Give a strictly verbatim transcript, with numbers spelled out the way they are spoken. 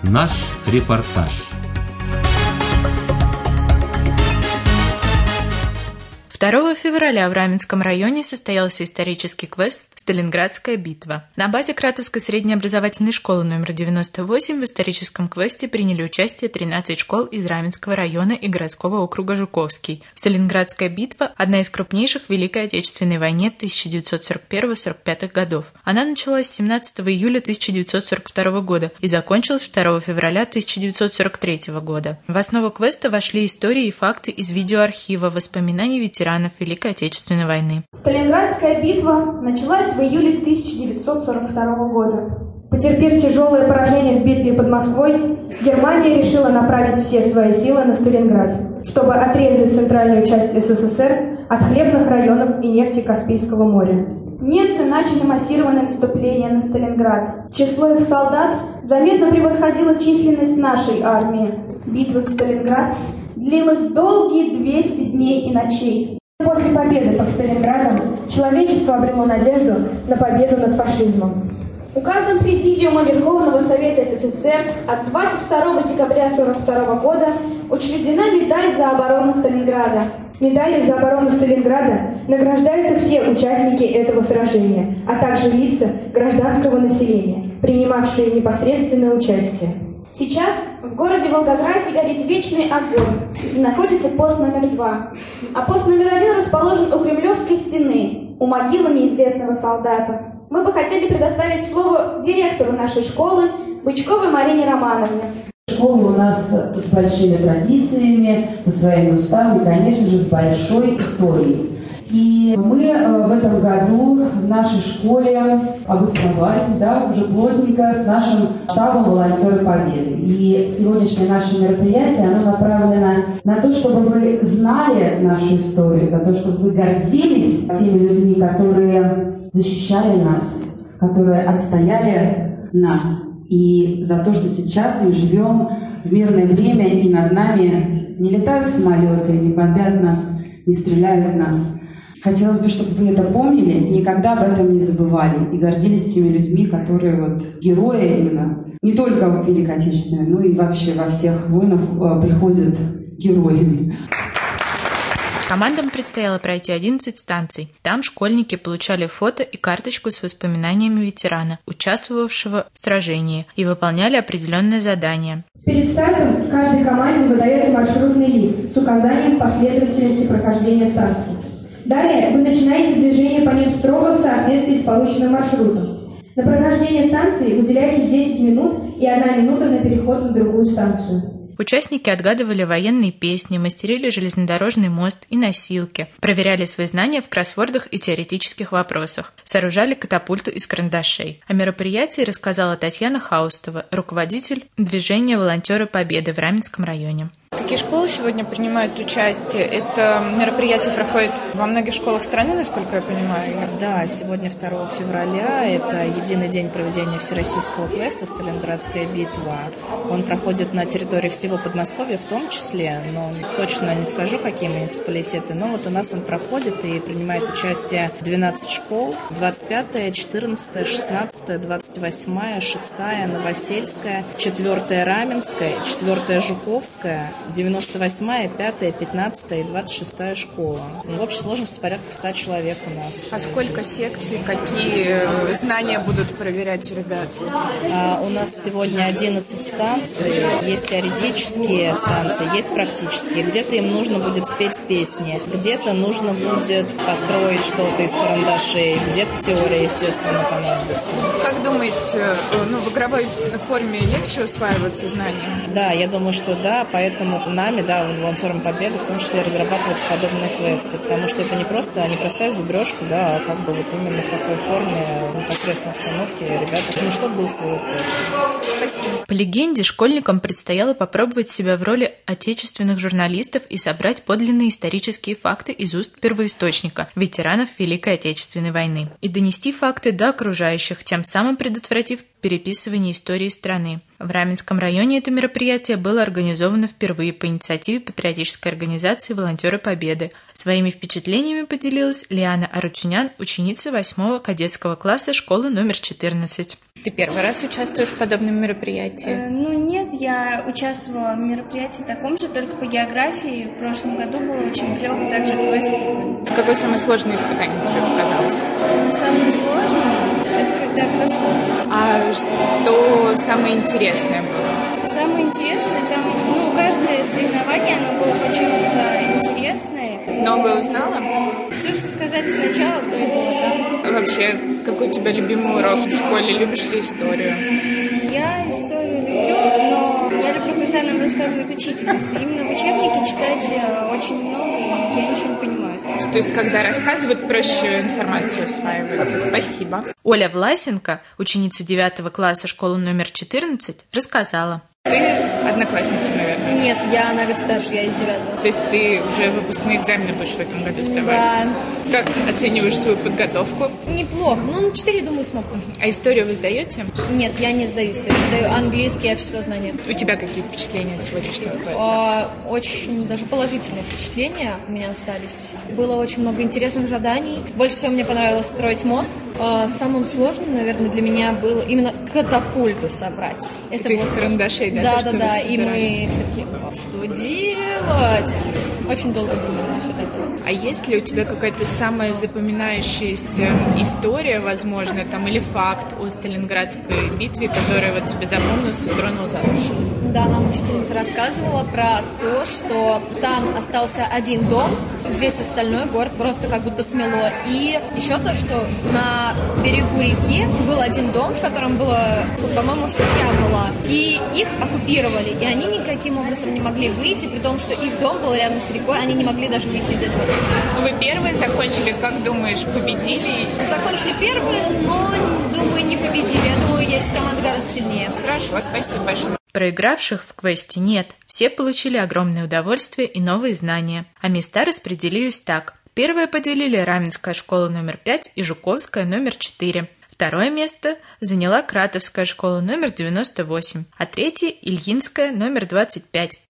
Наш репортаж. второго февраля в Раменском районе состоялся исторический квест «Сталинградская битва». На базе Кратовской среднеобразовательной школы номер девяносто восемь в историческом квесте приняли участие тринадцать школ из Раменского района и городского округа Жуковский. Сталинградская битва – одна из крупнейших в Великой Отечественной войне тысяча девятьсот сорок первого — сорок пятого годов. Она началась семнадцатого июля тысяча девятьсот сорок второго года и закончилась второго февраля тысяча девятьсот сорок третьего года. В основу квеста вошли истории и факты из видеоархива, воспоминаний ветеранов Великой Отечественной войны. Сталинградская битва началась в июле тысяча девятьсот сорок второго года. Потерпев тяжелое поражение в битве под Москвой, Германия решила направить все свои силы на Сталинград, чтобы отрезать центральную часть СССР от хлебных районов и нефти Каспийского моря. Немцы начали массированное наступление на Сталинград. Число их солдат заметно превосходило численность нашей армии. Битва за Сталинград длилась долгие двести дней и ночей. После победы под Сталинградом человечество обрело надежду на победу над фашизмом. Указом Президиума Верховного Совета СССР от двадцать второго декабря сорок второго года учреждена медаль за оборону Сталинграда. Медалью за оборону Сталинграда награждаются все участники этого сражения, а также лица гражданского населения, принимавшие непосредственное участие. Сейчас в городе Волгограде горит вечный огонь и находится пост номер два. А пост номер один расположен у Кремлевской стены, у могилы неизвестного солдата. Мы бы хотели предоставить слово директору нашей школы Бычковой Марине Романовне. Школа у нас с большими традициями, со своими уставами, конечно же, с большой историей. И мы в этом году в нашей школе обосновались, да, уже плотненько с нашим штабом «Волонтеры Победы». И сегодняшнее наше мероприятие, оно направлено на то, чтобы вы знали нашу историю, за то, чтобы вы гордились теми людьми, которые защищали нас, которые отстояли нас. И за то, что сейчас мы живем в мирное время, и над нами не летают самолеты, не бомбят нас, не стреляют в нас. Хотелось бы, чтобы вы это помнили, никогда об этом не забывали и гордились теми людьми, которые вот герои именно, не только в Великой Отечественной, но и вообще во всех войнах приходят героями. Командам предстояло пройти одиннадцать станций. Там школьники получали фото и карточку с воспоминаниями ветерана, участвовавшего в сражении, и выполняли определенные задания. Перед стартом каждой команде выдается маршрутный лист с указанием последовательности прохождения станций. Далее вы начинаете движение по ним строго в соответствии с полученным маршрутом. На прохождение станции выделяется десять минут и одна минута на переход на другую станцию. Участники отгадывали военные песни, мастерили железнодорожный мост и носилки, проверяли свои знания в кроссвордах и теоретических вопросах, сооружали катапульту из карандашей. О мероприятии рассказала Татьяна Хаустова, руководитель движения «Волонтеры Победы» в Раменском районе. Какие школы сегодня принимают участие? Это мероприятие проходит во многих школах страны, насколько я понимаю? Да, сегодня второго февраля, это единый день проведения всероссийского квеста «Сталинградская битва». Он проходит на территории всего Подмосковья в том числе, но точно не скажу, какие муниципалитеты, но вот у нас он проходит и принимает участие двенадцать школ, двадцать пятая, четырнадцатая, шестнадцатая, двадцать восьмая, шестая, Новосельская, четвертая Раменская, четвертая Жуковская, девяносто восьмая, пятая, пятнадцатая и двадцать шестая школа. В общей сложности порядка ста человек у нас. А сколько секций, какие знания будут проверять ребят? А, у нас сегодня одиннадцать станций, есть теоретические станции, есть практические. Где-то им нужно будет спеть песни, где-то нужно будет построить что-то из карандашей, где-то теория, естественно, понадобится. Как думаете, ну, в игровой форме легче усваиваются знания? Да, я думаю, что да, поэтому нами, да, волонтерам Победы, в том числе разрабатываются подобные квесты, потому что это не просто, не простая зубрежка, да, а как бы вот именно в такой форме, в непосредственной обстановке ребята, ну, что-то да усвоят точно. Спасибо. По легенде, школьникам предстояло попробовать себя в роли отечественных журналистов и собрать подлинные исторические факты из уст первоисточника, ветеранов Великой Отечественной войны, и донести факты до окружающих, тем самым предотвратив переписывания истории страны. В Раменском районе это мероприятие было организовано впервые по инициативе патриотической организации «Волонтеры Победы». Своими впечатлениями поделилась Лиана Арутюнян, ученица восьмого кадетского класса школы номер четырнадцать. Ты первый раз участвуешь в подобном мероприятии? Э, ну нет, я участвовала в мероприятии таком же, только по географии. В прошлом году было очень клево, также квест. А какое самое сложное испытание тебе показалось? Самое сложное — это когда кроссворд. А что самое интересное было? Самое интересное, там, ну, каждое соревнование, оно было почему-то интересное. Новое узнала? Все, что сказали сначала, то и было там. А вообще, какой у тебя любимый урок в школе? Любишь ли историю? Я историю люблю, но я люблю, когда нам рассказывает учительница. Именно в учебнике читать очень много, и я ничего не понимаю. То есть, когда рассказывают, проще информацию усваивается. Спасибо. Оля Власенко, ученица девятого класса школы номер четырнадцать, рассказала. Ты одноклассница, наверное? Нет, я на год старше, я из девятого. То есть ты уже выпускные экзамены будешь в этом году сдавать? Да. Как оцениваешь свою подготовку? Неплохо. Ну, на четыре, думаю, смогу. А историю вы сдаете? Нет, я не сдаю историю. Сдаю английский и обществознание. У тебя какие впечатления от сегодняшнего квеста? А, очень даже положительные впечатления у меня остались. Было очень много интересных заданий. Больше всего мне понравилось строить мост. А, самым сложным, наверное, для меня было именно катапульту собрать. Это Ты было из карандашей, да? Да, то, да, что да. вы И собирали? мы все-таки, что делать? Очень долго думала насчет этого. А есть ли у тебя какая-то самая запоминающаяся история, возможно, там, или факт о Сталинградской битве, которая вот тебе запомнился и тронул за душу? Да, нам учительница рассказывала про то, что там остался один дом, весь остальной город просто как будто смело. И еще то, что на берегу реки был один дом, в котором было, по-моему, семья была. И их оккупировали, и они никаким образом не могли выйти, при том, что их дом был рядом с рекой, они не могли даже выйти и взять воду. Вы первые закончили, как думаешь, победили? Закончили первые, но, думаю, не победили. Я думаю, есть команда гораздо сильнее. Хорошо, спасибо большое. Проигравших в квесте нет. Все получили огромное удовольствие и новые знания. А места распределились так. Первое поделили Раменская школа номер пять и Жуковская номер четыре. Второе место заняла Кратовская школа номер девяносто восемь, а третье – Ильинская номер двадцать пять.